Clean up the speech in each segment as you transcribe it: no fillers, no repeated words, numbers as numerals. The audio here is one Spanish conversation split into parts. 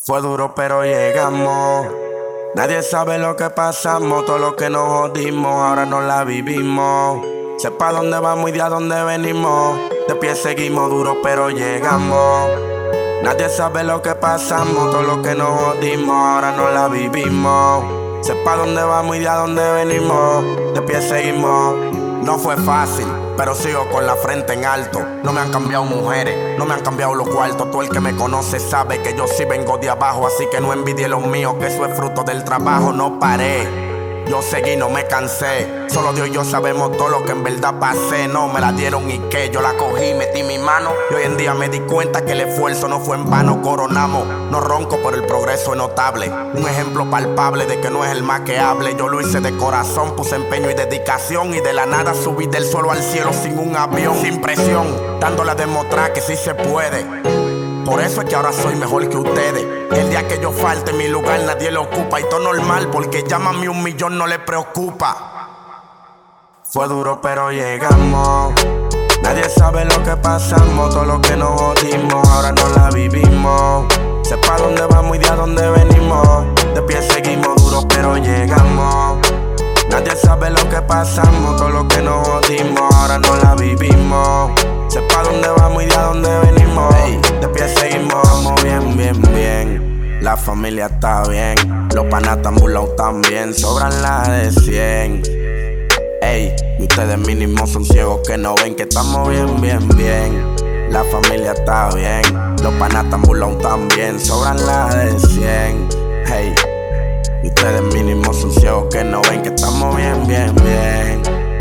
Fue duro pero llegamos. Nadie sabe lo que pasamos, todo lo que nos jodimos, ahora no la vivimos. Sé pa' dónde vamos y de a dónde venimos. De pie seguimos duro pero llegamos. Nadie sabe lo que pasamos, todo lo que nos jodimos, ahora no la vivimos. Sé pa' dónde vamos y de a dónde venimos. De pie seguimos. No fue fácil, pero sigo con la frente en alto. No me han cambiado mujeres, no me han cambiado los cuartos. Todo el que me conoce sabe que yo sí vengo de abajo. Así que no envidie los míos, que eso es fruto del trabajo. No paré, yo seguí, no me cansé. Solo Dios y yo sabemos todo lo que en verdad pasé. No me la dieron y que yo la cogí, metí mi mano. Y hoy en día me di cuenta que el esfuerzo no fue en vano. Coronamos, no ronco, pero el progreso es notable. Un ejemplo palpable de que no es el más que hable. Yo lo hice de corazón, puse empeño y dedicación. Y de la nada subí del suelo al cielo sin un avión, sin presión, dándole a demostrar que sí se puede. Por eso es que ahora soy mejor que ustedes. El día que yo falte mi lugar nadie lo ocupa. Y todo normal porque llámame 1 millón no le preocupa. Fue duro pero llegamos. Nadie sabe lo que pasamos, todo lo que nos jodimos, ahora no la vivimos. Sé pa' dónde vamos y de a dónde venimos. De pie seguimos duro pero llegamos. Nadie sabe lo que pasamos, todo lo que nos jodimos, ahora no la vivimos. Sé pa' dónde vamos y de a dónde venimos. Ey, de pie seguimos, vamos bien, bien, bien. La familia está bien, los panas están burlados también, sobran las de 100. Ey, y ustedes mínimos son ciegos que no ven que estamos bien, bien, bien. La familia está bien, los panas están burlados también, sobran las de 100. Hey, y ustedes mínimos son ciegos que no ven que estamos bien, bien, bien.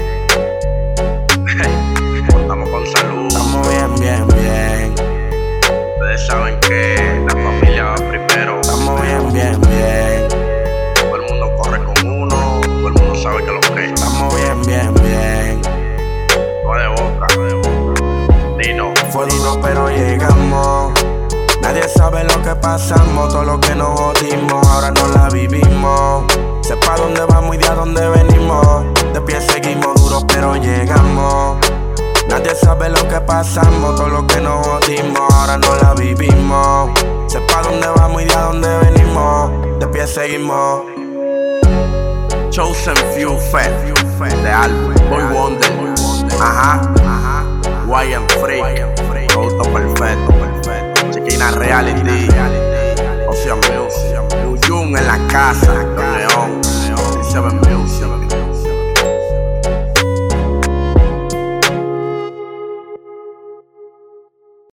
Estamos con salud. Estamos bien, bien, bien. Ustedes saben que la familia va primero. Estamos bien, bien, bien. Todo el mundo corre con uno. Todo el mundo sabe que lo que es. Estamos bien, bien, bien. No de boca. Dino. Fue duro pero llegamos. Nadie sabe lo que pasamos, todo lo que nos jodimos, ahora no la vivimos. Sé pa' dónde vamos y de a dónde venimos. De pie seguimos duro pero llegamos. Nadie sabe lo que pasamos, todo lo que nos jodimos, ahora no la vivimos. Sé pa' dónde vamos y de a dónde venimos. De pie seguimos. Chosen Few Fed de álbum Boy Wonder. Ajá. YM Freak. Producto perfecto. Chiquina Reality. Ocean Music. Yuyun en la casa.